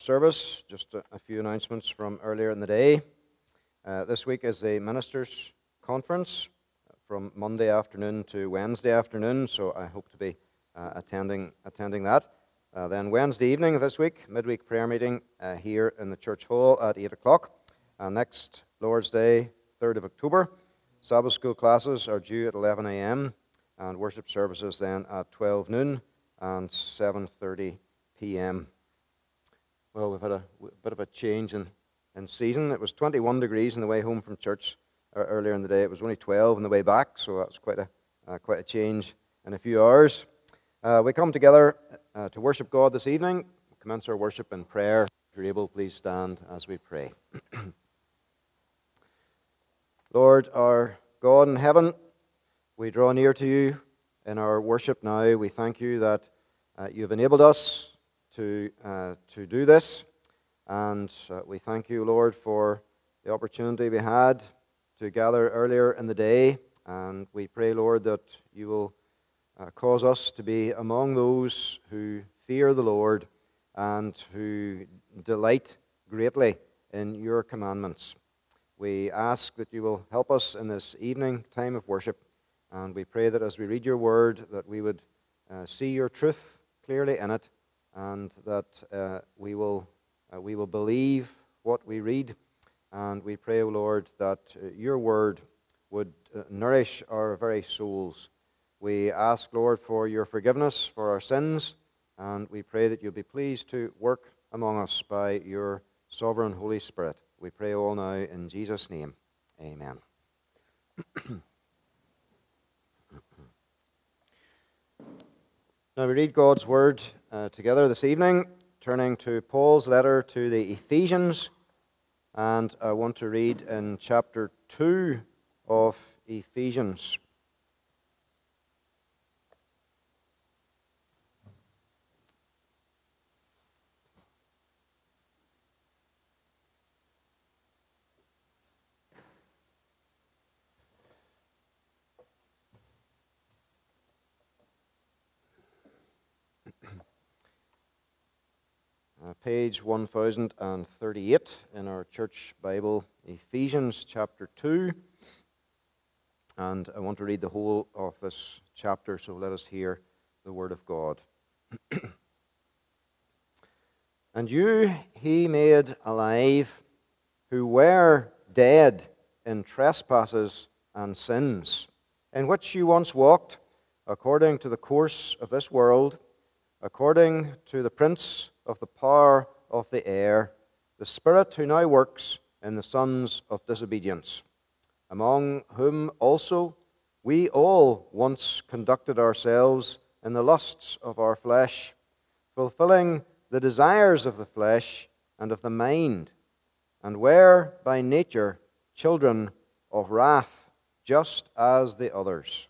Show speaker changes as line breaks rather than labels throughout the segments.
service. Just a few announcements from earlier in the day. This week is a ministers' conference from Monday afternoon to Wednesday afternoon, so I hope to be attending that. Then Wednesday evening this week, midweek prayer meeting here in the church hall at 8 o'clock. Next Lord's Day, 3rd of October, Sabbath school classes are due at 11 a.m. and worship services then at 12 noon and 7:30 p.m. Well, we've had a bit of a change in season. It was 21 degrees on the way home from church earlier in the day. It was only 12 on the way back, so that's quite a change in a few hours. We come together to worship God this evening. We'll commence our worship in prayer. If you're able, please stand as we pray. Lord, our God in heaven, we draw near to you in our worship now. We thank you that you've enabled us to do this, and we thank you, Lord, for the opportunity we had to gather earlier in the day, and we pray, Lord, that you will cause us to be among those who fear the Lord and who delight greatly in your commandments. We ask that you will help us in this evening time of worship, and we pray that as we read your word, that we would see your truth clearly in it, and that we will believe what we read. And we pray, O Lord, that your word would nourish our very souls. We ask, Lord, for your forgiveness for our sins, and we pray that you'll be pleased to work among us by your sovereign Holy Spirit. We pray all now in Jesus' name. Amen. Now we read God's word together this evening, turning to Paul's letter to the Ephesians, and I want to read in chapter 2 of Ephesians. Page 1038 in our church Bible, Ephesians chapter 2. And I want to read the whole of this chapter, so let us hear the word of God. And you he made alive, who were dead in trespasses and sins, in which you once walked, according to the course of this world, according to the prince of the power of the air, the spirit who now works in the sons of disobedience, among whom also we all once conducted ourselves in the lusts of our flesh, fulfilling the desires of the flesh and of the mind, and were by nature children of wrath, just as the others.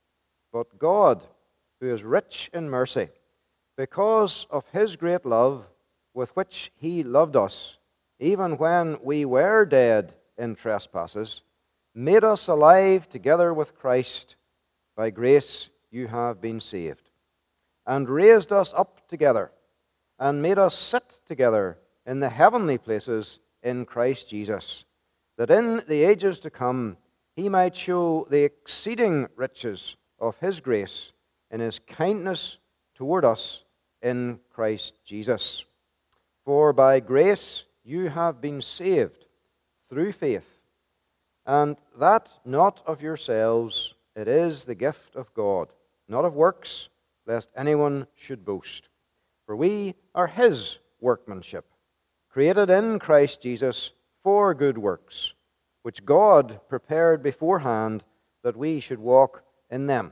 But God, who is rich in mercy, because of his great love with which he loved us, even when we were dead in trespasses, made us alive together with Christ. By grace you have been saved, and raised us up together, and made us sit together in the heavenly places in Christ Jesus, that in the ages to come he might show the exceeding riches of his grace in his kindness toward us in Christ Jesus. For by grace you have been saved through faith, and that not of yourselves, it is the gift of God, not of works, lest anyone should boast. For we are his workmanship, created in Christ Jesus for good works, which God prepared beforehand that we should walk in them.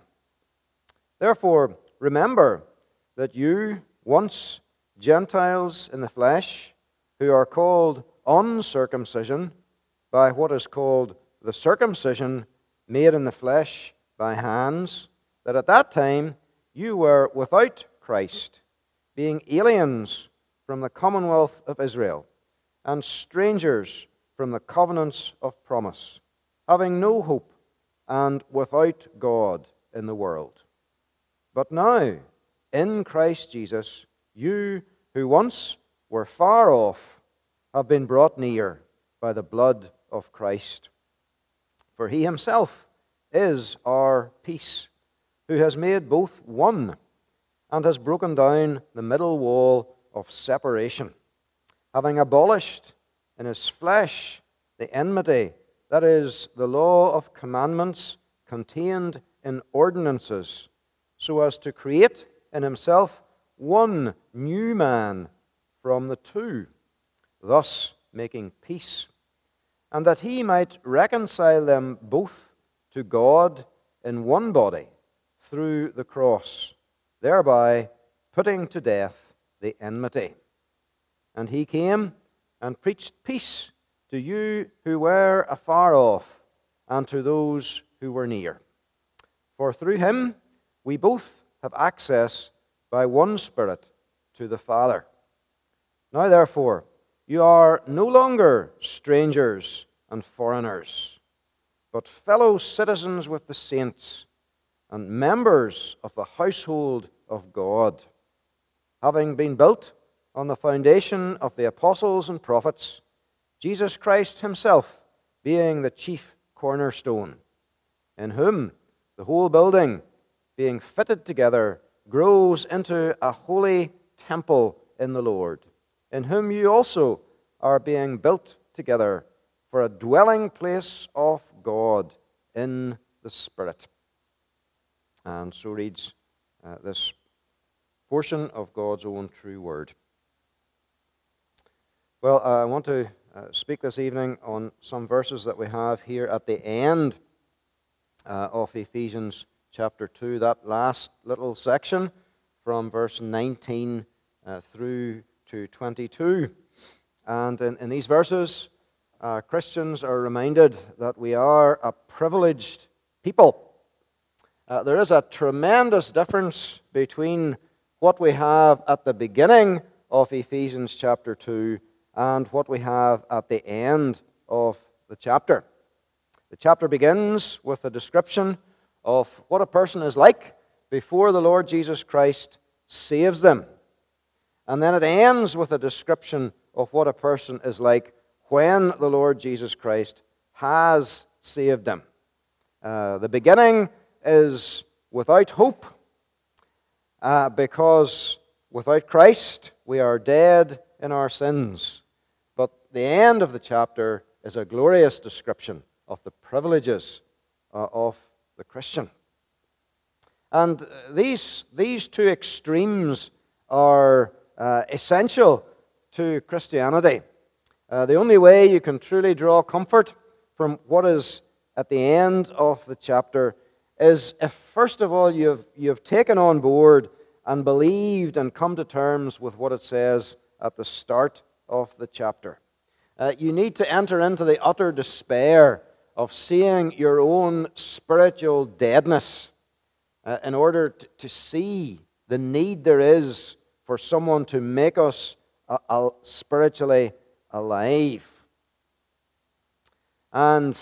Therefore, remember that you, once Gentiles in the flesh, who are called uncircumcision by what is called the circumcision made in the flesh by hands, that at that time you were without Christ, being aliens from the commonwealth of Israel, and strangers from the covenants of promise, having no hope and without God in the world. But now, in Christ Jesus, you who once were far off have been brought near by the blood of Christ. For he himself is our peace, who has made both one and has broken down the middle wall of separation, having abolished in his flesh the enmity, that is, the law of commandments contained in ordinances, so as to create in himself one new man from the two, thus making peace, and that he might reconcile them both to God in one body through the cross, thereby putting to death the enmity. And he came and preached peace to you who were afar off, and to those who were near. For through him we both have access by one Spirit to the Father. Now therefore, you are no longer strangers and foreigners, but fellow citizens with the saints and members of the household of God, having been built on the foundation of the apostles and prophets, Jesus Christ himself being the chief cornerstone, in whom the whole building, being fitted together, grows into a holy temple in the Lord, in whom you also are being built together for a dwelling place of God in the Spirit. And so reads this portion of God's own true word. Well, I want to speak this evening on some verses that we have here at the end of Ephesians chapter 2, that last little section from verse 19 through to 22. And in these verses, Christians are reminded that we are a privileged people. There is a tremendous difference between what we have at the beginning of Ephesians chapter 2 and what we have at the end of the chapter. The chapter begins with a description of what a person is like before the Lord Jesus Christ saves them. And then it ends with a description of what a person is like when the Lord Jesus Christ has saved them. The beginning is without hope, because without Christ we are dead in our sins. But the end of the chapter is a glorious description of the privileges of the Christian. And these two extremes are essential to Christianity. The only way you can truly draw comfort from what is at the end of the chapter is if, first of all, you've taken on board and believed and come to terms with what it says at the start of the chapter. You need to enter into the utter despair of seeing your own spiritual deadness in order to see the need there is for someone to make us spiritually alive. And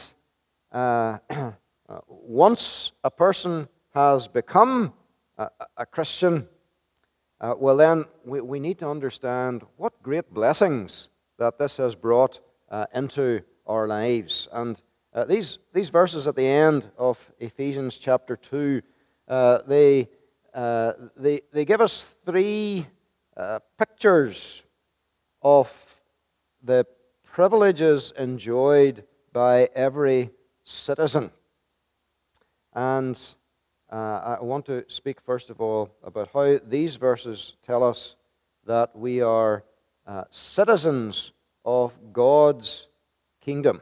once a person has become a Christian, well then we need to understand what great blessings that this has brought into our lives. And these verses at the end of Ephesians chapter 2, they give us three pictures of the privileges enjoyed by every citizen. And I want to speak first of all about how these verses tell us that we are citizens of God's kingdom.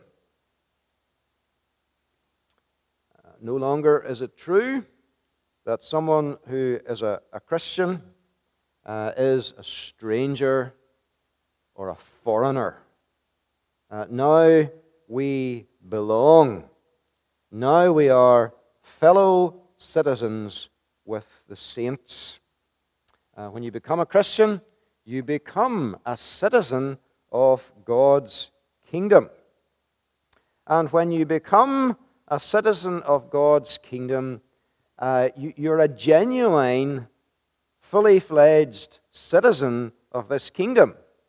No longer is it true that someone who is a Christian is a stranger or a foreigner. Now we belong. Now we are fellow citizens with the saints. When you become a Christian, you become a citizen of God's kingdom. And when you become a citizen of God's kingdom, you're a genuine, fully fledged citizen of this kingdom.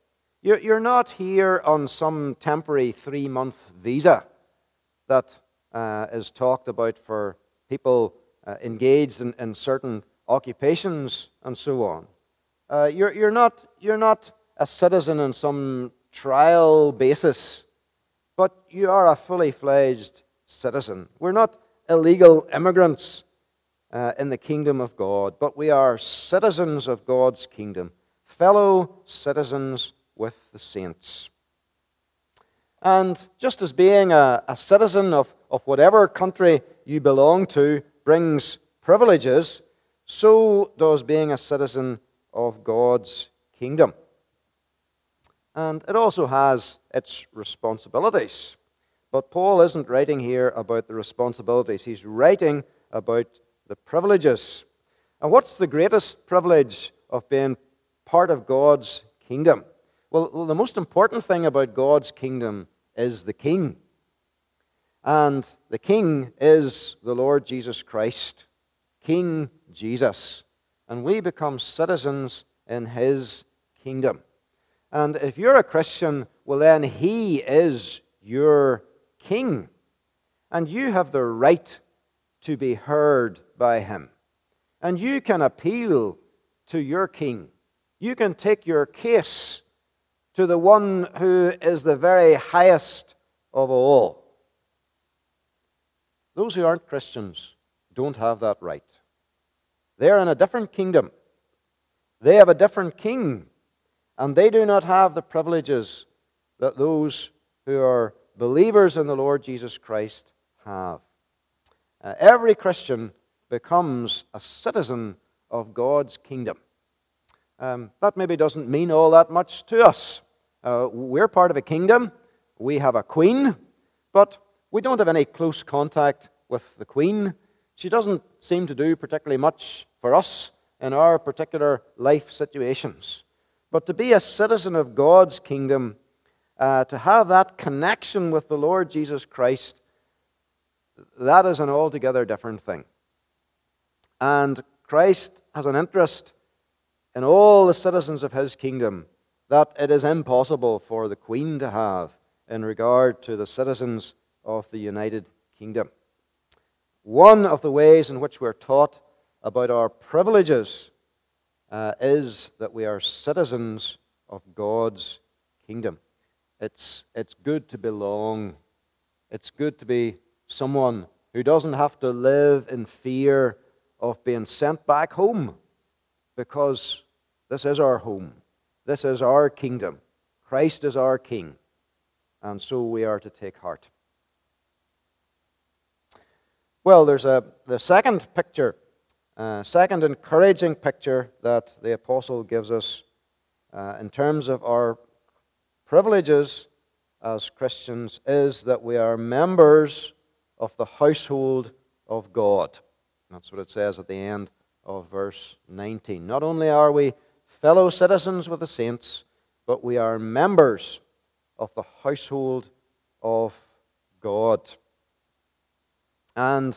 You're not here on some temporary 3-month visa that is talked about for people engaged in certain occupations and so on. You're not a citizen on some trial basis, but you are a fully fledged citizen. We're not illegal immigrants in the kingdom of God, but we are citizens of God's kingdom, fellow citizens with the saints. And just as being a citizen of whatever country you belong to brings privileges, so does being a citizen of God's kingdom. And it also has its responsibilities. But Paul isn't writing here about the responsibilities. He's writing about the privileges. And what's the greatest privilege of being part of God's kingdom? Well, the most important thing about God's kingdom is the king. And the king is the Lord Jesus Christ, King Jesus. And we become citizens in his kingdom. And if you're a Christian, well then he is your king. And you have the right to be heard by him. And you can appeal to your king. You can take your case to the one who is the very highest of all. Those who aren't Christians don't have that right. They're in a different kingdom. They have a different king, and they do not have the privileges that those who are believers in the Lord Jesus Christ have. Every Christian becomes a citizen of God's kingdom. That maybe doesn't mean all that much to us. We're part of a kingdom. We have a queen, but we don't have any close contact with the queen. She doesn't seem to do particularly much for us in our particular life situations. But to be a citizen of God's kingdom, to have that connection with the Lord Jesus Christ, that is an altogether different thing. And Christ has an interest in all the citizens of his kingdom that it is impossible for the Queen to have in regard to the citizens of the United Kingdom. One of the ways in which we're taught about our privileges is that we are citizens of God's kingdom. It's good to belong. It's good to be someone who doesn't have to live in fear of being sent back home, because this is our home. This is our kingdom. Christ is our King, and so we are to take heart. Well, there's the second picture, second encouraging picture that the apostle gives us in terms of our privileges as Christians is that we are members of the household of God. That's what it says at the end of verse 19. Not only are we fellow citizens with the saints, but we are members of the household of God. And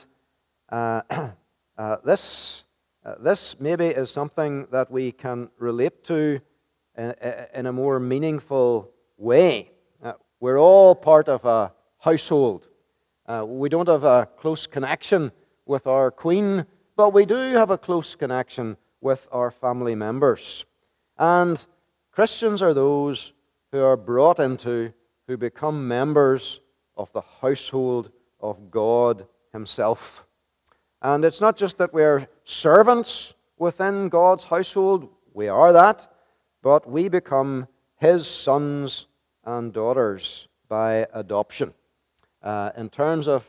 this maybe is something that we can relate to in a more meaningful way. We're all part of a household. We don't have a close connection with our queen, but we do have a close connection with our family members. And Christians are those who are brought into, who become members of the household of God himself. And it's not just that we're servants within God's household, we are that, but we become his sons and daughters by adoption. In terms of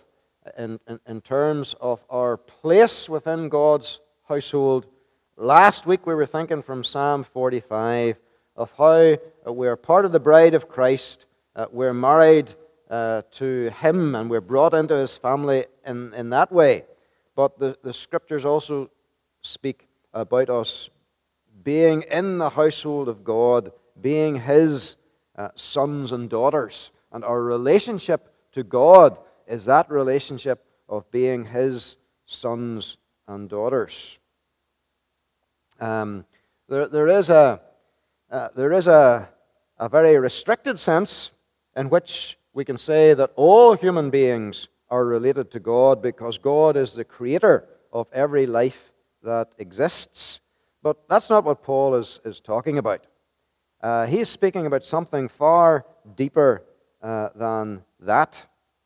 our place within God's household, last week we were thinking from Psalm 45 of how we're part of the bride of Christ, we're married to him, and we're brought into his family in that way. But the scriptures also speak about us being in the household of God, being his sons and daughters. And our relationship to God is that relationship of being his sons and daughters. There is a a very restricted sense in which we can say that all human beings are related to God because God is the creator of every life that exists. But that's not what Paul is talking about. He's speaking about something far deeper than that.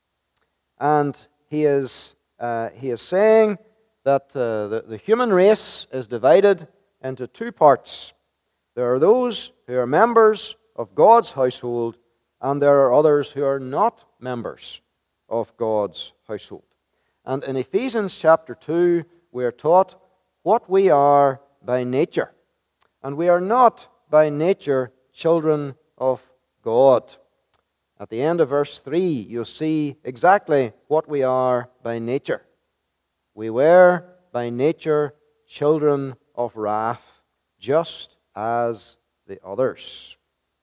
And he is saying that the human race is divided into two parts. There are those who are members of God's household, and there are others who are not members of God's household. And in Ephesians chapter 2, we are taught what we are by nature. And we are not by nature children of God. At the end of verse 3, you'll see exactly what we are by nature. We were by nature children of wrath, just as the others.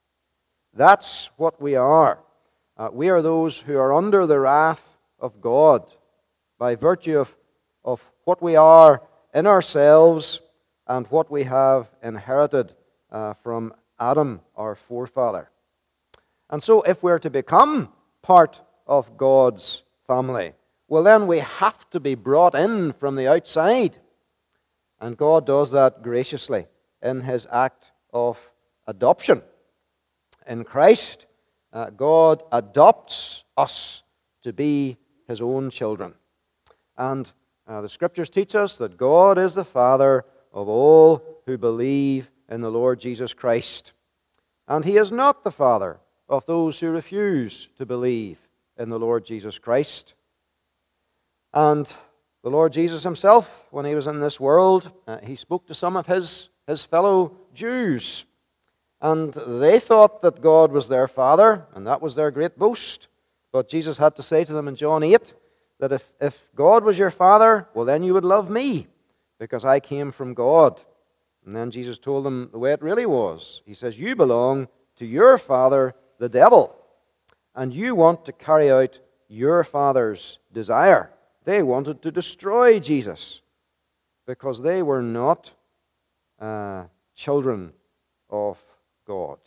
That's what we are. We are those who are under the wrath of God by virtue of what we are in ourselves and what we have inherited from Adam, our forefather. And so if we're to become part of God's family, well then we have to be brought in from the outside. And God does that graciously in his act of adoption. In Christ, God adopts us to be his own children. And the Scriptures teach us that God is the Father of all who believe in the Lord Jesus Christ. And he is not the Father of those who refuse to believe in the Lord Jesus Christ. And the Lord Jesus himself, when he was in this world, he spoke to some of his fellow Jews. And they thought that God was their Father, and that was their great boast. But Jesus had to say to them in John 8 that if God was your Father, well then you would love me, because I came from God. And then Jesus told them the way it really was. He says, you belong to your father, the devil, and you want to carry out your father's desire. They wanted to destroy Jesus because they were not children of God.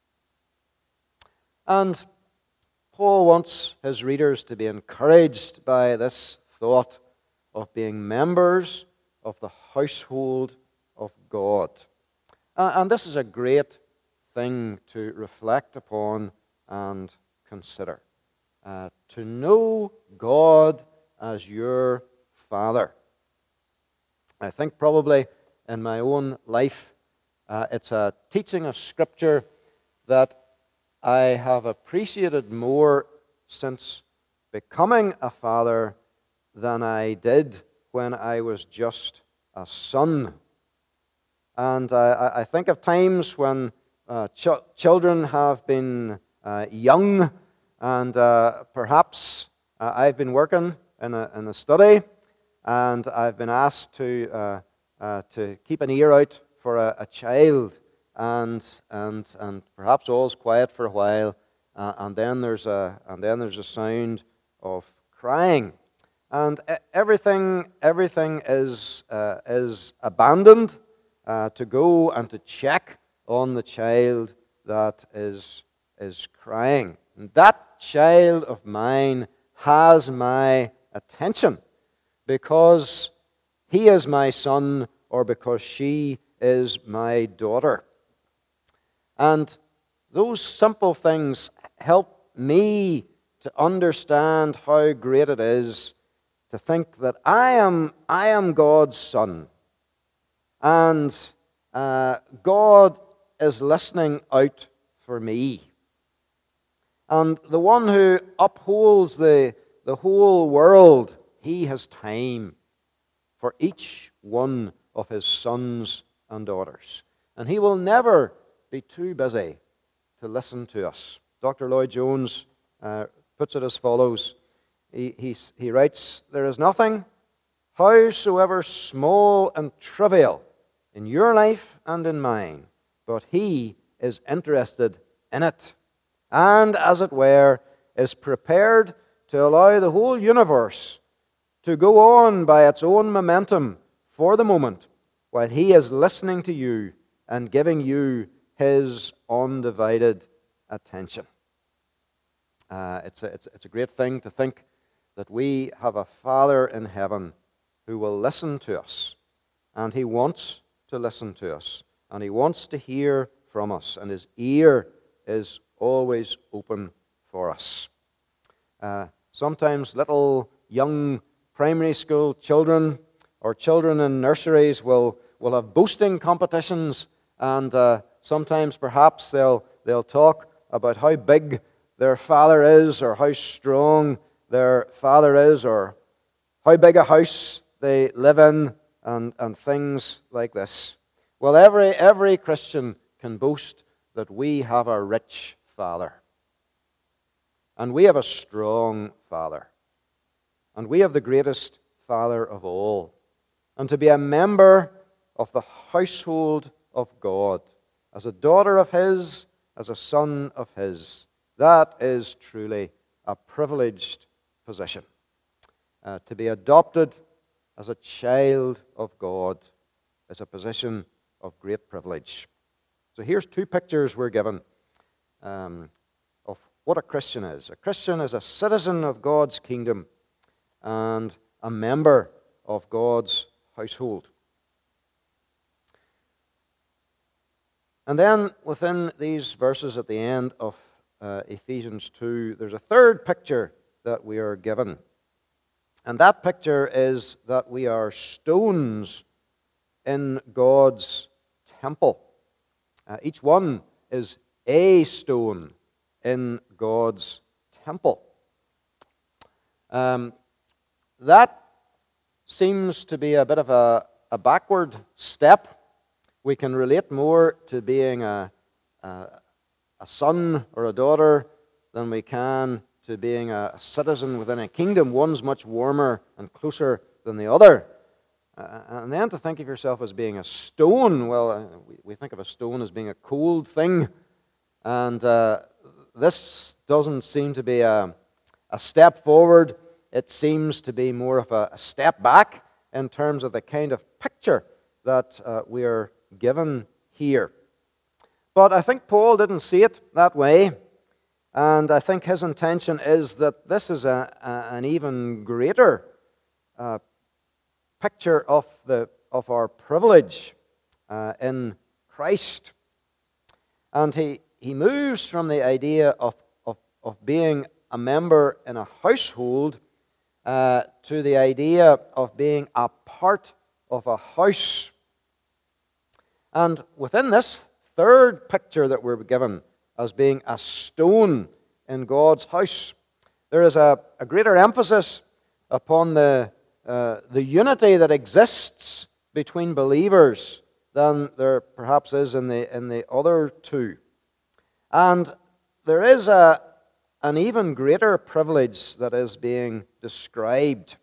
And Paul wants his readers to be encouraged by this thought of being members of the household of God. And this is a great thing to reflect upon and consider. To know God as your Father. I think probably in my own life, it's a teaching of Scripture that I have appreciated more since becoming a father than I did when I was just a son. And I think of times when children have been young, and perhaps I've been working in a study, and I've been asked to keep an ear out for a child, and perhaps all's quiet for a while, and then there's a sound of crying, and everything is abandoned to go and to check on the child that is crying. And that child of mine has my attention because he is my son or because she is my daughter. And those simple things help me to understand how great it is to think that I am God's son. And God is listening out for me. And the one who upholds the whole world, he has time for each one of his sons and daughters. And he will never be too busy to listen to us. Dr. Lloyd Jones puts it as follows. He writes, there is nothing, howsoever small and trivial, in your life and in mine, but he is interested in it, and, as it were, is prepared to allow the whole universe to go on by its own momentum for the moment, while he is listening to you and giving you his undivided attention. It's a great thing to think that we have a Father in heaven who will listen to us, and He wants to listen to us, and He wants to hear from us, and His ear is always open for us. Sometimes little young primary school children or children in nurseries will have boasting competitions, and sometimes perhaps they'll talk about how big their father is, or how strong their father is, or how big a house they live in, and things like this. Well, every Christian can boast that we have a rich Father, and we have a strong Father, and we have the greatest Father of all. And to be a member of the household of God, as a daughter of His, as a son of His, that is truly a privileged position. To be adopted as a child of God is a position of great privilege. So here's two pictures we're given of what a Christian is. A Christian is a citizen of God's kingdom and a member of God's household. And then within these verses at the end of Ephesians 2, there's a third picture that we are given. And that picture is that we are stones in God's temple. Each one is a stone in God's temple. That seems to be a bit of a backward step. We can relate more to being a son or a daughter than we can to being a citizen within a kingdom. One's much warmer and closer than the other. And then to think of yourself as being a stone, well, we think of a stone as being a cold thing. And this doesn't seem to be a step forward. It seems to be more of a step back in terms of the kind of picture that we are given here. But I think Paul didn't see it that way. And I think his intention is that this is an even greater picture of our privilege in Christ. And he moves from the idea of being a member in a household to the idea of being a part of a house. And within this third picture that we're given as being a stone in God's house, there is a greater emphasis upon the unity that exists between believers than there perhaps is in the other two. And there is an even greater privilege that is being described.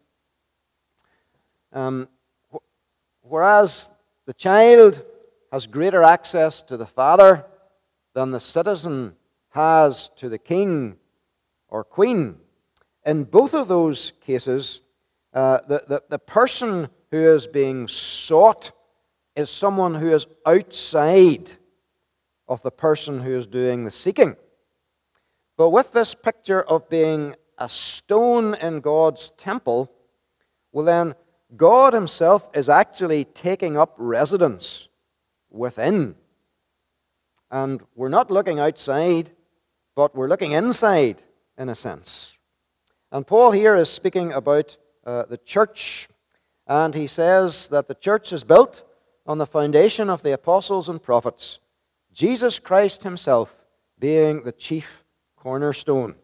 Whereas the child has greater access to the Father than the citizen has to the king or queen, in both of those cases, the person who is being sought is someone who is outside of the person who is doing the seeking. But with this picture of being a stone in God's temple, well then, God Himself is actually taking up residence within. And we're not looking outside, but we're looking inside, in a sense. And Paul here is speaking about the church, and he says that the church is built on the foundation of the apostles and prophets, Jesus Christ Himself being the chief cornerstone.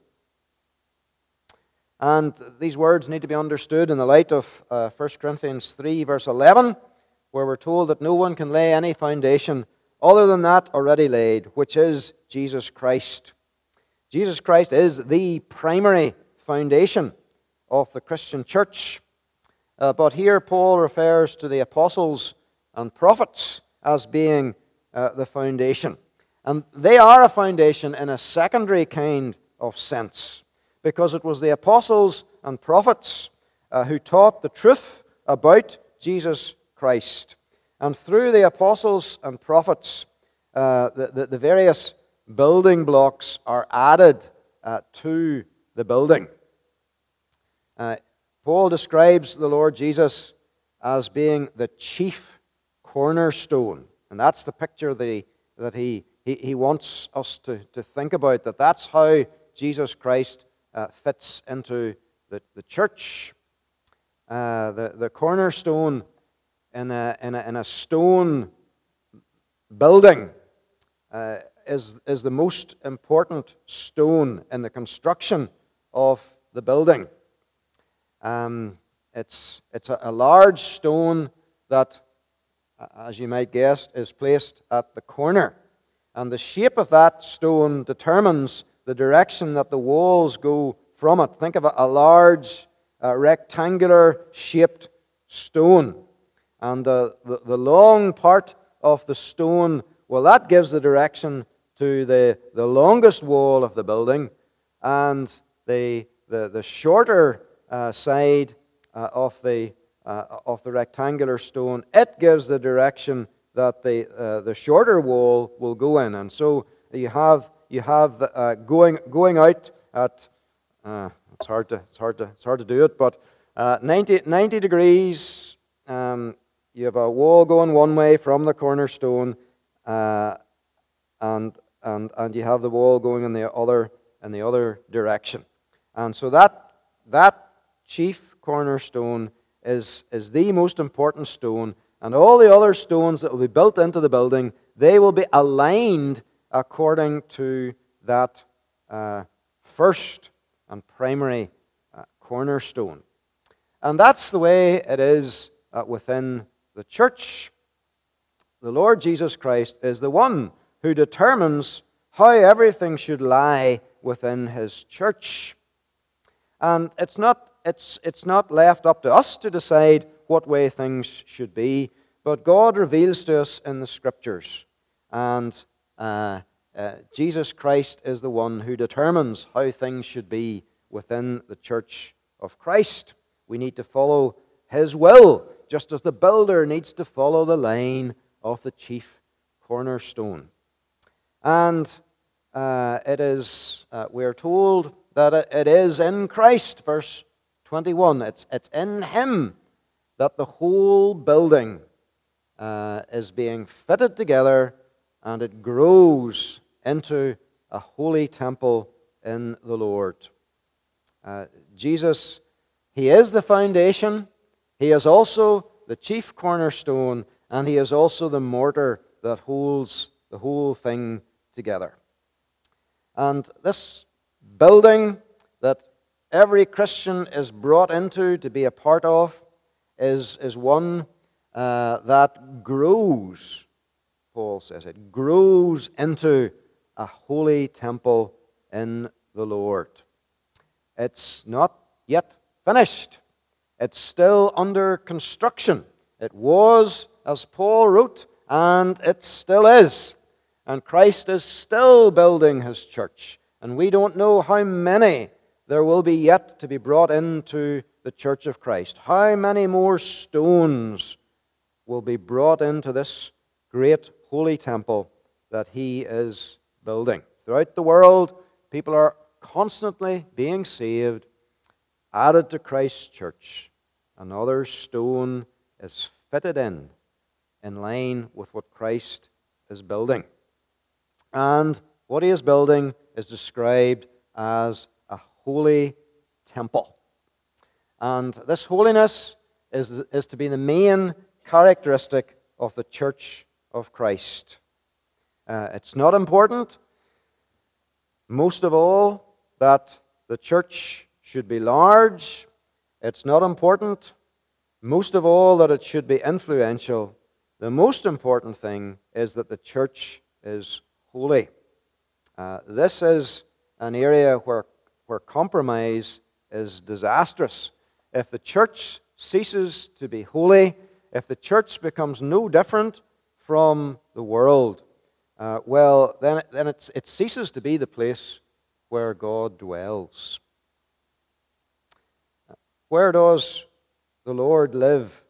And these words need to be understood in the light of 1 Corinthians 3, verse 11, where we're told that no one can lay any foundation other than that already laid, which is Jesus Christ. Jesus Christ is the primary foundation of the Christian church. But here Paul refers to the apostles and prophets as being the foundation. And they are a foundation in a secondary kind of sense, because it was the apostles and prophets who taught the truth about Jesus Christ. And through the apostles and prophets, the various building blocks are added to the building. Paul describes the Lord Jesus as being the chief cornerstone. And that's the picture that he wants us to think about, that's how Jesus Christ fits into the church. The cornerstone in a stone building is the most important stone in the construction of the building. It's a large stone that, as you might guess, is placed at the corner. And the shape of that stone determines the direction that the walls go from it. Think of a large rectangular shaped stone. And the long part of the stone, well, that gives the direction to the longest wall of the building. And the shorter side of the rectangular stone, it gives the direction that the shorter wall will go in. And so you have going out at it's hard to do it, but 90 degrees. You have a wall going one way from the cornerstone, and you have the wall going in the other direction. And so that chief cornerstone is the most important stone, and all the other stones that will be built into the building, they will be aligned according to that first and primary cornerstone. And that's the way it is within the church. The Lord Jesus Christ is the one who determines how everything should lie within His church. And it's not left up to us to decide what way things should be, but God reveals to us in the Scriptures. And Jesus Christ is the one who determines how things should be within the church of Christ. We need to follow His will, just as the builder needs to follow the line of the chief cornerstone. And we are told that it is in Christ, verse 21. It's in Him that the whole building is being fitted together, and it grows into a holy temple in the Lord. Jesus, He is the foundation. He is also the chief cornerstone, and He is also the mortar that holds the whole thing together. And this building that every Christian is brought into to be a part of is one that grows, Paul says. It grows into a holy temple in the Lord. It's not yet finished. It's still under construction. It was, as Paul wrote, and it still is. And Christ is still building His church. And we don't know how many there will be yet to be brought into the church of Christ. How many more stones will be brought into this great holy temple that He is building? Throughout the world, people are constantly being saved, added to Christ's church. Another stone is fitted in line with what Christ is building. And what He is building is described as a holy temple. And this holiness is to be the main characteristic of the church of Christ. It's not important, most of all, that the church should be large. It's not important, most of all, that it should be influential. The most important thing is that the church is holy. This is an area where compromise is disastrous. If the church ceases to be holy, if the church becomes no different from the world, then it ceases to be the place where God dwells. Where does the Lord live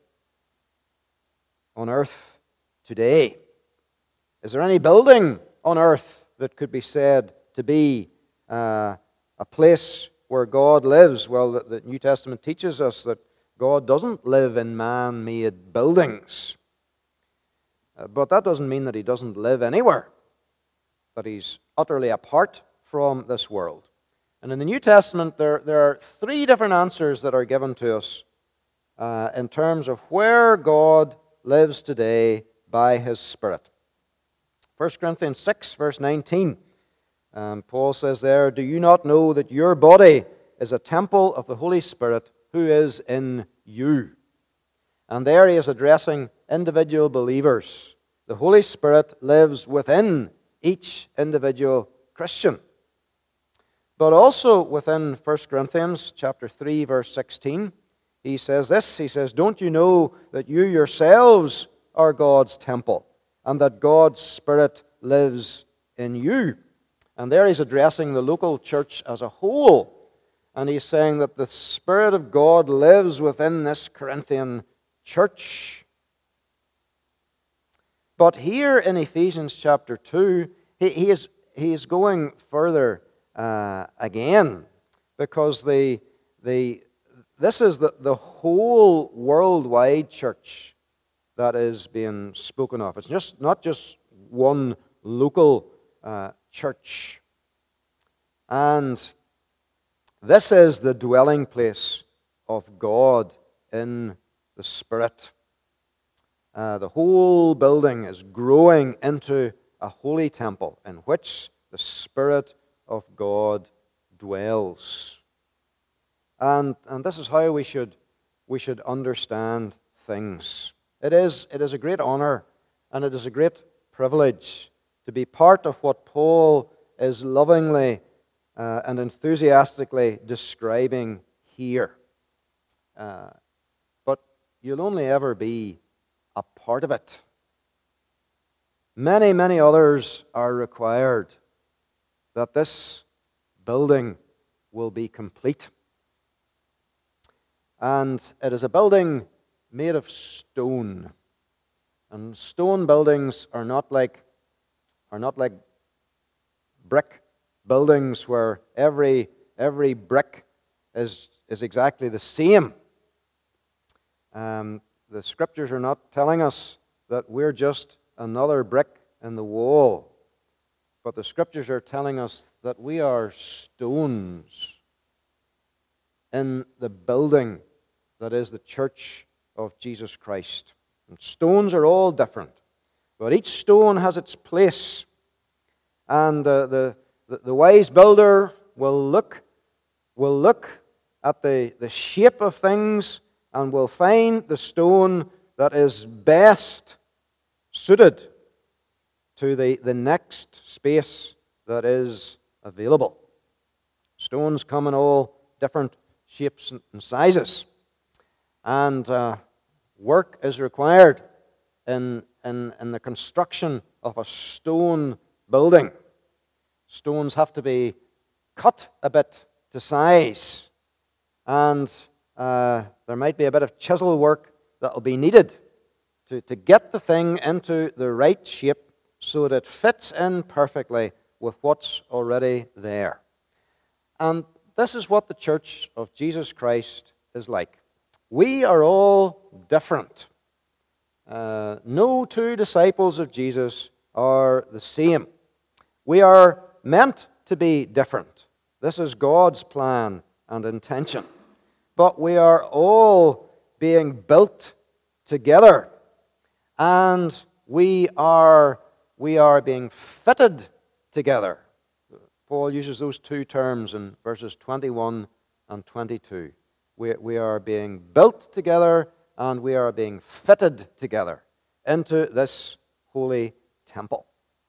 on earth today? Is there any building on earth that could be said to be a place where God lives? Well, the New Testament teaches us that God doesn't live in man-made buildings. But that doesn't mean that he doesn't live anywhere, that he's utterly apart from this world. And in the New Testament, there are three different answers that are given to us in terms of where God lives today by his Spirit. 1 Corinthians 6, verse 19, Paul says there, "Do you not know that your body is a temple of the Holy Spirit who is in you?" And there he is addressing individual believers. The Holy Spirit lives within each individual Christian. But also within 1 Corinthians chapter 3, verse 16, he says this, he says, "Don't you know that you yourselves are God's temple, and that God's Spirit lives in you?" And there he's addressing the local church as a whole. And he's saying that the Spirit of God lives within this Corinthian church. But here in Ephesians chapter 2, he is going further again, because this is the whole worldwide church that is being spoken of. It's not just one local church. And this is the dwelling place of God in the Spirit. The whole building is growing into a holy temple in which the Spirit of God dwells. And this is how we should understand things. It is a great honor and it is a great privilege to be part of what Paul is lovingly and enthusiastically describing here. But you'll only ever be a part of it. Many, many others are required that this building will be complete. And it is a building made of stone. And stone buildings are not like brick buildings where every brick is exactly the same. The Scriptures are not telling us that we're just another brick in the wall, but the Scriptures are telling us that we are stones in the building that is the church of Jesus Christ. And stones are all different, but each stone has its place. And the wise builder will look at the shape of things and will find the stone that is best suited to the next space that is available. Stones come in all different shapes and sizes. And work is required in the construction of a stone building. Stones have to be cut a bit to size, and there might be a bit of chisel work that will be needed to get the thing into the right shape so that it fits in perfectly with what's already there. And this is what the church of Jesus Christ is like. We are all different. No two disciples of Jesus are the same. We are meant to be different. This is God's plan and intention. But we are all being built together, and we are being fitted together. Paul uses those two terms in verses 21 and 22. We are being built together and we are being fitted together into this holy temple.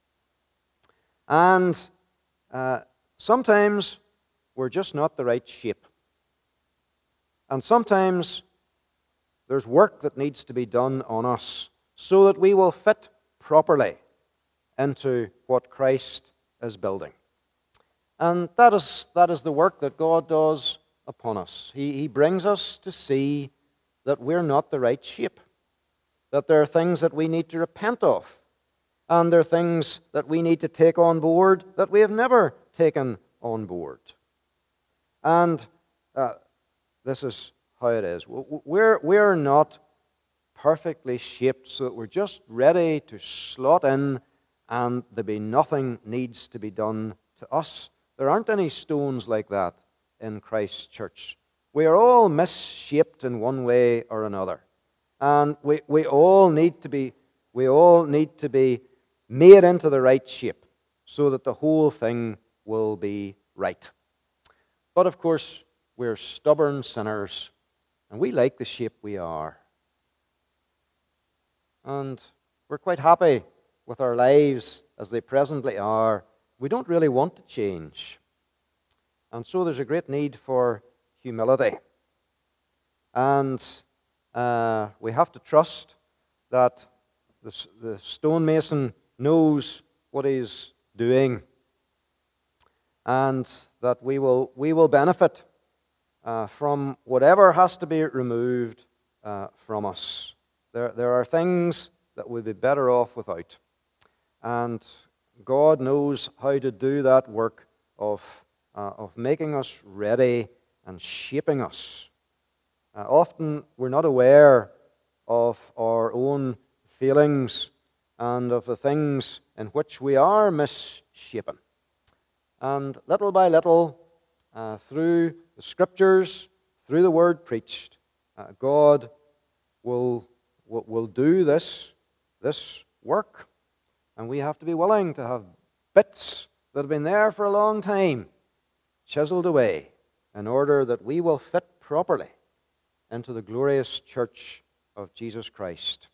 And sometimes we're just not the right shape. And sometimes there's work that needs to be done on us so that we will fit properly into what Christ is building. And that is the work that God does upon us. He brings us to see that we're not the right shape, that there are things that we need to repent of, And there are things that we need to take on board that we have never taken on board. And this is how it is. We're not perfectly shaped so that we're just ready to slot in and there be nothing needs to be done to us. There aren't any stones like that in Christ's church. We are all misshaped in one way or another. And we all need to be made into the right shape so that the whole thing will be right. But of course, we're stubborn sinners and we like the shape we are. And we're quite happy with our lives as they presently are. We don't really want to change. And so there's a great need for humility. And we have to trust that the stonemason knows what he's doing, and that we will benefit from whatever has to be removed from us. There are things that we'd be better off without. And God knows how to do that work of making us ready and shaping us. Often we're not aware of our own feelings and of the things in which we are misshapen. And little by little, through the Scriptures, through the Word preached, God will do this work. And we have to be willing to have bits that have been there for a long time chiseled away in order that we will fit properly into the glorious church of Jesus Christ.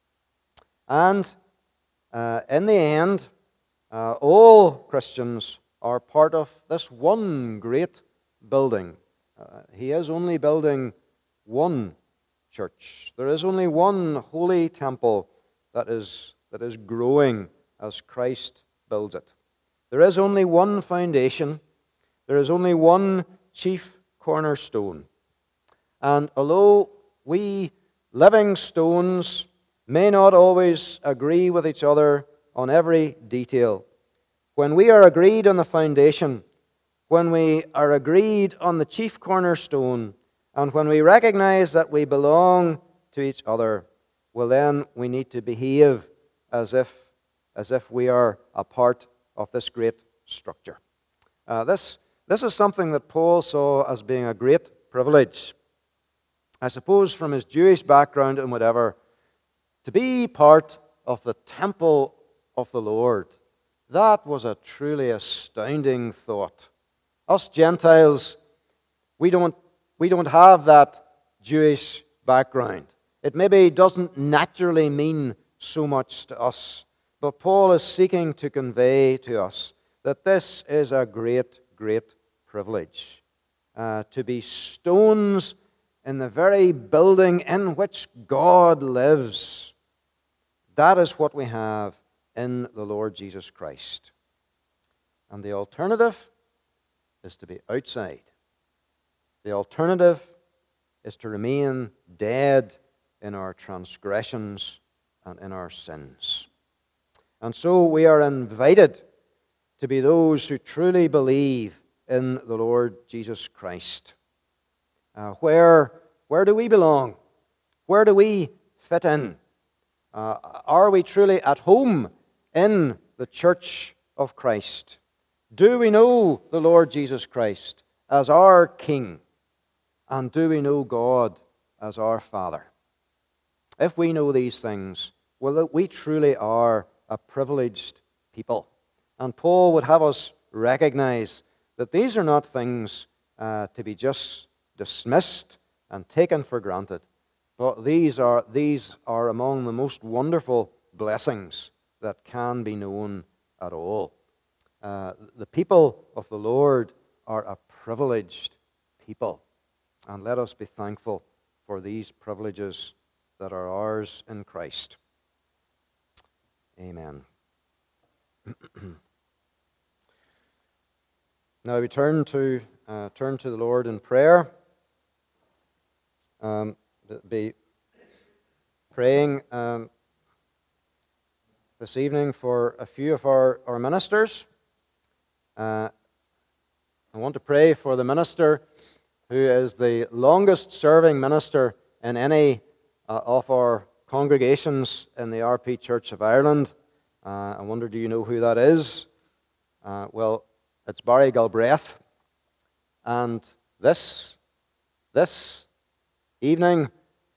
And in the end, all Christians are part of this one great building. He is only building one church. There is only one holy temple that is growing as Christ builds it. There is only one foundation. There is only one chief cornerstone. And although we living stones may not always agree with each other on every detail, when we are agreed on the foundation, when we are agreed on the chief cornerstone, and when we recognize that we belong to each other, well, then we need to behave as if we are a part of this great structure. This is something that Paul saw as being a great privilege. I suppose from his Jewish background and whatever, to be part of the temple of the Lord, that was a truly astounding thought. Us Gentiles, we don't have that Jewish background. It maybe doesn't naturally mean so much to us, but Paul is seeking to convey to us that this is a great, great privilege. To be stones in the very building in which God lives. That is what we have in the Lord Jesus Christ. And the alternative is to be outside. The alternative is to remain dead in our transgressions and in our sins. And so we are invited to be those who truly believe in the Lord Jesus Christ. Where do we belong? Where do we fit in? Are we truly at home in the church of Christ? Do we know the Lord Jesus Christ as our King? And do we know God as our Father? If we know these things, well, we truly are a privileged people. And Paul would have us recognize that these are not things to be just dismissed and taken for granted, but these are among the most wonderful blessings that can be known at all. The people of the Lord are a privileged people, and let us be thankful for these privileges that are ours in Christ. Amen. Now we turn to the Lord in prayer. Be praying this evening for a few of our ministers. I want to pray for the minister who is the longest serving minister in any of our congregations in the RP Church of Ireland. I wonder, do you know who that is? Well, it's Barry Galbraith. And this evening,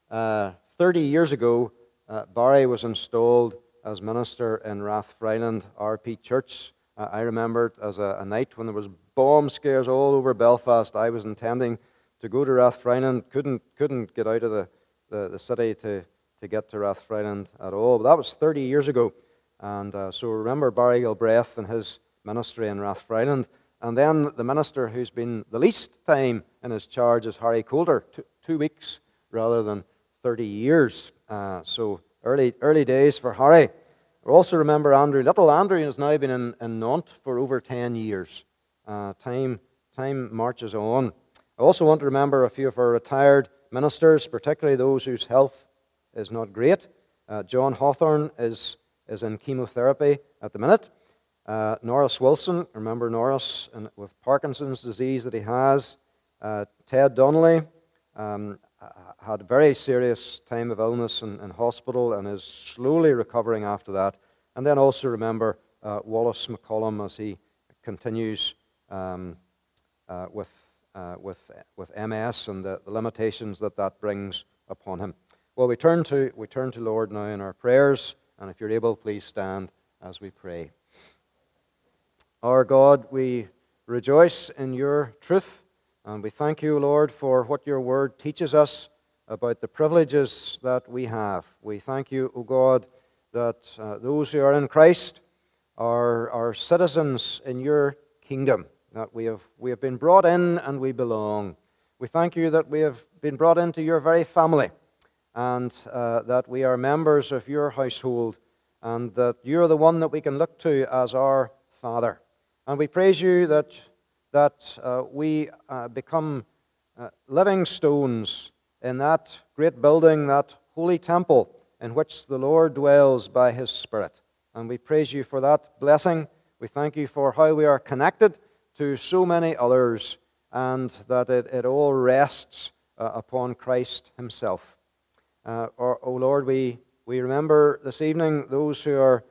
30 years ago, Barry was installed as minister in Rathfriland RP Church. I remember it as a night when there was bomb scares all over Belfast. I was intending to go to Rathfriland, couldn't get out of the city to get to Rathfriland at all. But that was 30 years ago. And so remember Barry Galbraith and his ministry in Rathfriland. And then the minister who's been the least time in his charge is Harry Coulter, 2 weeks rather than 30 years. So early days for Harry. We also remember Andrew. Little Andrew has now been in Nantes for over 10 years. Time marches on. I also want to remember a few of our retired ministers, particularly those whose health is not great. John Hawthorne is in chemotherapy at the minute. Norris Wilson, remember Norris with Parkinson's disease that he has. Ted Donnelly had a very serious time of illness in hospital and is slowly recovering after that. And then also remember Wallace McCollum as he continues with MS and the limitations that brings upon him. Well, we turn to Lord now in our prayers, and if you're able, please stand as we pray. Our God, we rejoice in your truth, and we thank you, Lord, for what your word teaches us about the privileges that we have. We thank you, O God, that those who are in Christ are citizens in your kingdom, that we have been brought in and we belong. We thank you that we have been brought into your very family, and that we are members of your household, and that you're the one that we can look to as our Father. And we praise you that we become living stones in that great building, that holy temple in which the Lord dwells by his Spirit. And we praise you for that blessing. We thank you for how we are connected to so many others, and that it all rests upon Christ himself. O Lord, we remember this evening those who are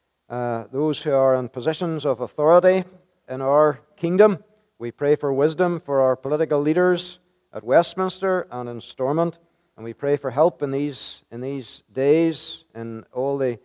in positions of authority in our kingdom. We pray for wisdom for our political leaders at Westminster and in Stormont, and we pray for help in these days in all the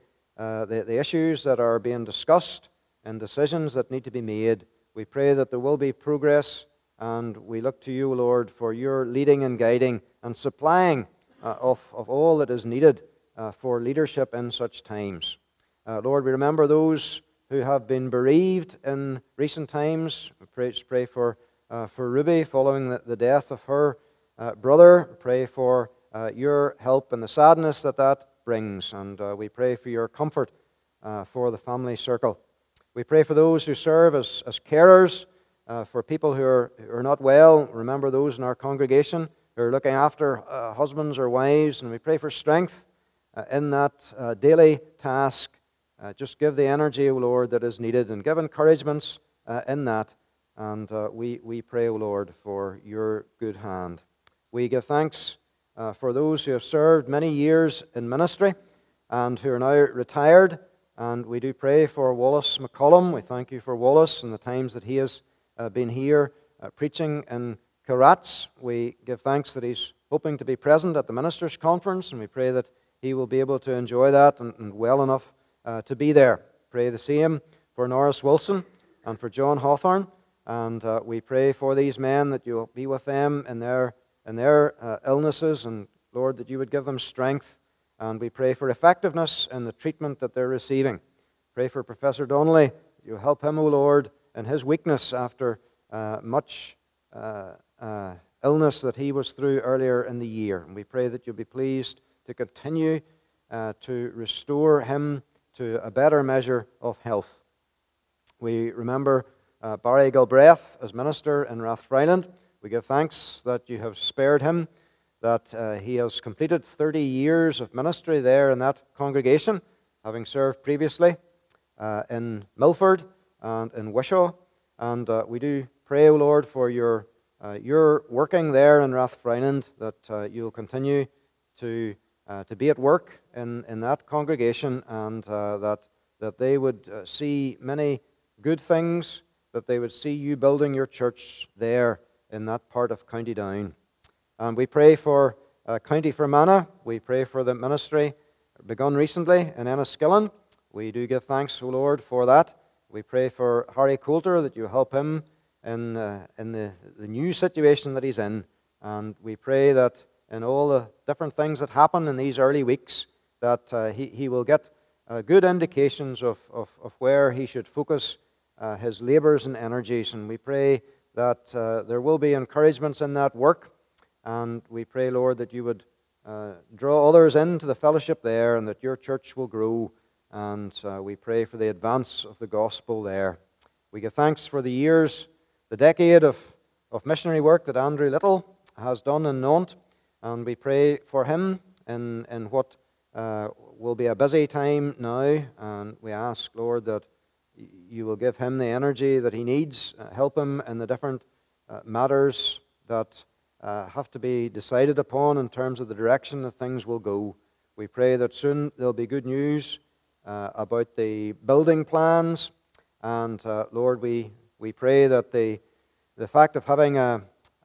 issues that are being discussed and decisions that need to be made. We pray that there will be progress, and we look to you, Lord, for your leading and guiding and supplying of all that is needed for leadership in such times. Lord, we remember those who have been bereaved in recent times. We pray for Ruby following the death of her brother. Pray for your help in the sadness that brings. And we pray for your comfort for the family circle. We pray for those who serve as carers for people who are not well. Remember those in our congregation who are looking after husbands or wives. And we pray for strength in that daily task. Just give the energy, O Lord, that is needed, and give encouragements in that. And we pray, O Lord, for your good hand. We give thanks for those who have served many years in ministry and who are now retired. And we do pray for Wallace McCollum. We thank you for Wallace and the times that he has been here preaching in Carats. We give thanks that he's hoping to be present at the ministers' conference, and we pray that he will be able to enjoy that and well enough to be there. Pray the same for Norris Wilson and for John Hawthorne, and we pray for these men that you'll be with them in their illnesses, and Lord, that you would give them strength, and we pray for effectiveness in the treatment that they're receiving. Pray for Professor Donnelly, that you'll help him, O Lord, in his weakness after much illness that he was through earlier in the year, and we pray that you'll be pleased to continue to restore him to a better measure of health. We remember Barry Galbraith as minister in Rathfriland. We give thanks that you have spared him, that he has completed 30 years of ministry there in that congregation, having served previously in Milford and in Wishaw. And we do pray, O Lord, for your working there in Rathfriland, that you'll continue to be at work in that congregation, and that they would see many good things, that they would see you building your church there in that part of County Down. And we pray for County Fermanagh. We pray for the ministry begun recently in Enniskillen. We do give thanks, O Lord, for that. We pray for Harry Coulter, that you help him in the new situation that he's in. And we pray that in all the different things that happen in these early weeks, that he will get good indications of where he should focus his labours and energies. And we pray that there will be encouragements in that work. And we pray, Lord, that you would draw others into the fellowship there, and that your church will grow. And we pray for the advance of the gospel there. We give thanks for the years, the decade of missionary work that Andrew Little has done in Nantes. And we pray for him in what will be a busy time now. And we ask, Lord, that you will give him the energy that he needs, help him in the different matters that have to be decided upon in terms of the direction that things will go. We pray that soon there'll be good news about the building plans. And Lord, we pray that the fact of having a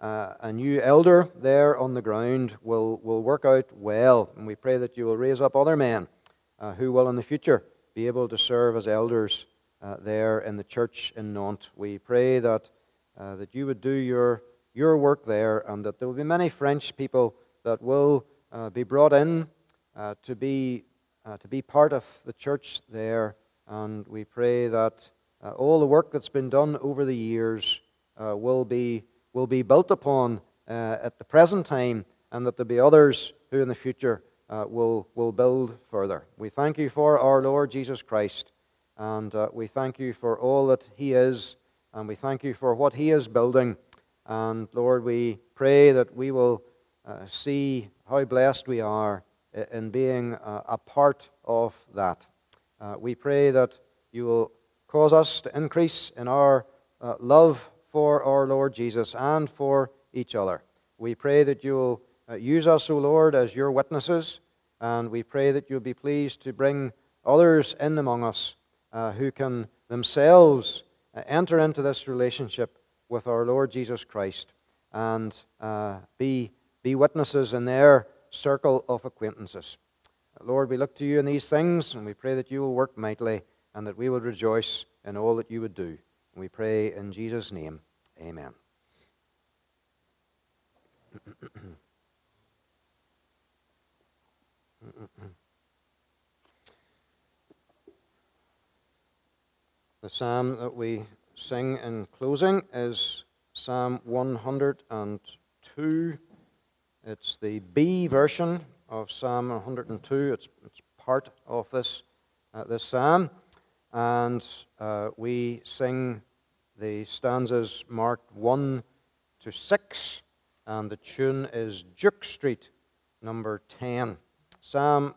new elder there on the ground will work out well. And we pray that you will raise up other men who will in the future be able to serve as elders there in the church in Nantes. We pray that you would do your work there, and that there will be many French people that will be brought in to be part of the church there. And we pray that all the work that's been done over the years will be built upon at the present time, and that there be others who in the future will build further. We thank you for our Lord Jesus Christ, and we thank you for all that he is, and we thank you for what he is building. And Lord, we pray that we will see how blessed we are in being a part of that. We pray that you will cause us to increase in our love for our Lord Jesus and for each other. We pray that you will use us, O Lord, as your witnesses, and we pray that you'll be pleased to bring others in among us who can themselves enter into this relationship with our Lord Jesus Christ and be witnesses in their circle of acquaintances. Lord, we look to you in these things, and we pray that you will work mightily, and that we will rejoice in all that you would do. And we pray in Jesus' name. Amen. The psalm that we sing in closing is Psalm 102. It's the B version of Psalm 102. It's part of this psalm, and we sing the stanzas marked 1 to 6, and the tune is Duke Street, number 10. Psalm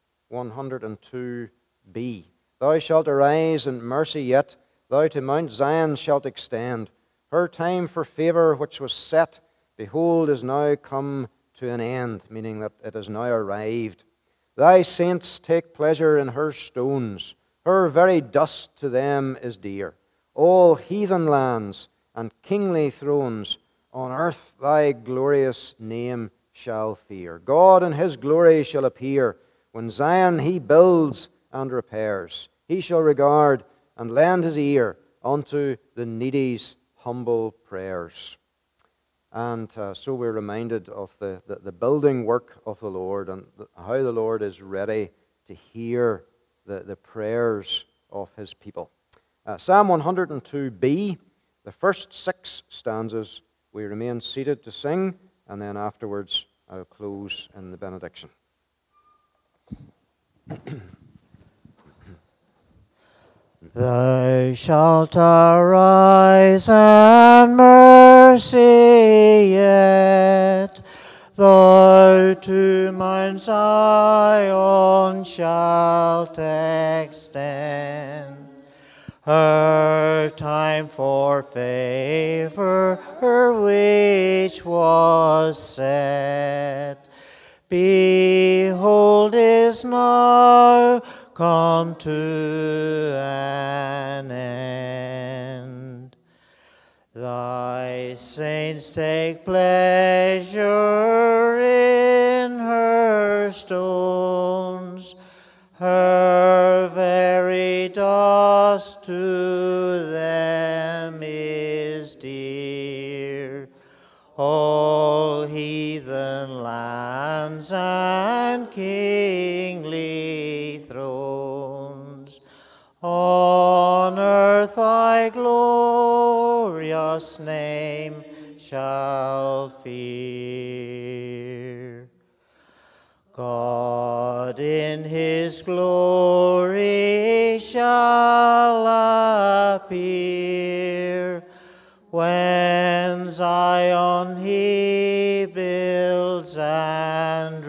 102b. Thou shalt arise in mercy yet, thou to Mount Zion shalt extend. Her time for favour which was set, behold, is now come to an end, meaning that it is now arrived. Thy saints take pleasure in her stones, her very dust to them is dear. All heathen lands and kingly thrones on earth thy glorious name shall fear. God in his glory shall appear, when Zion he builds and repairs. He shall regard and lend his ear unto the needy's humble prayers. And so we're reminded of the building work of the Lord, and how the Lord is ready to hear the prayers of his people. Psalm 102b, the first 6 stanzas, we remain seated to sing, and then afterwards I'll close in the benediction.
Thou shalt arise and mercy yet, Thou to Mount Zion shalt extend her time for favor, which was set. Behold, is now come to an end. Thy saints take pleasure in her stones, her very dust to them is dear. All heathen lands and kingly thrones on earth thy glorious name shall fear. God in his glory shall appear when Zion he builds and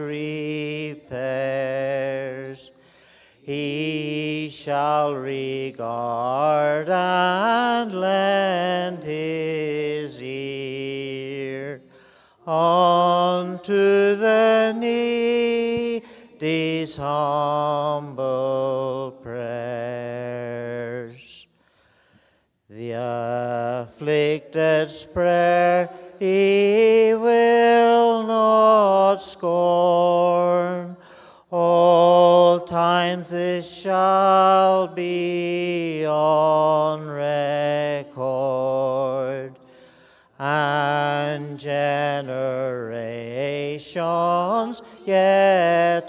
repairs. He shall regard and lend his ear unto the needy's humble prayers. The afflicted's prayer he will not scorn. All times this shall be on record, and generations yet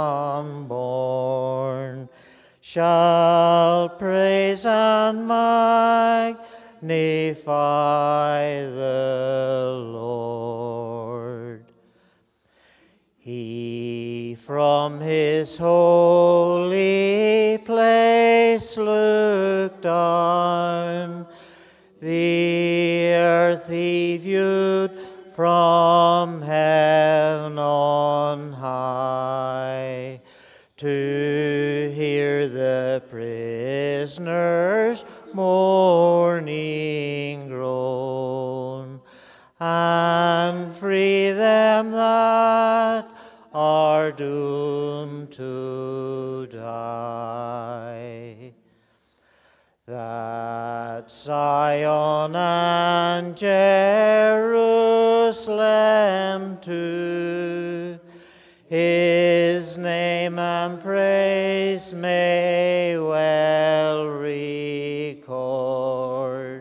unborn shall praise and magnify the Lord. He from his holy place looked down. The earth he viewed from heaven on high, to hear the prisoners' mourning groan, and free them that are doomed to die. That Zion and Jerusalem too his name and praise may well record,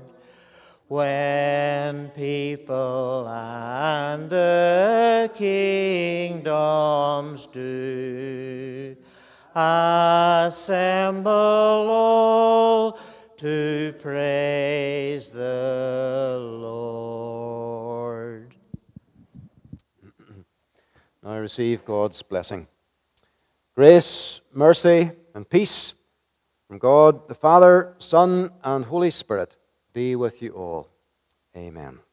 when people and the kingdoms do assemble all to praise the Lord.
Now receive God's blessing. Grace, mercy, and peace from God the Father, Son, and Holy Spirit be with you all. Amen.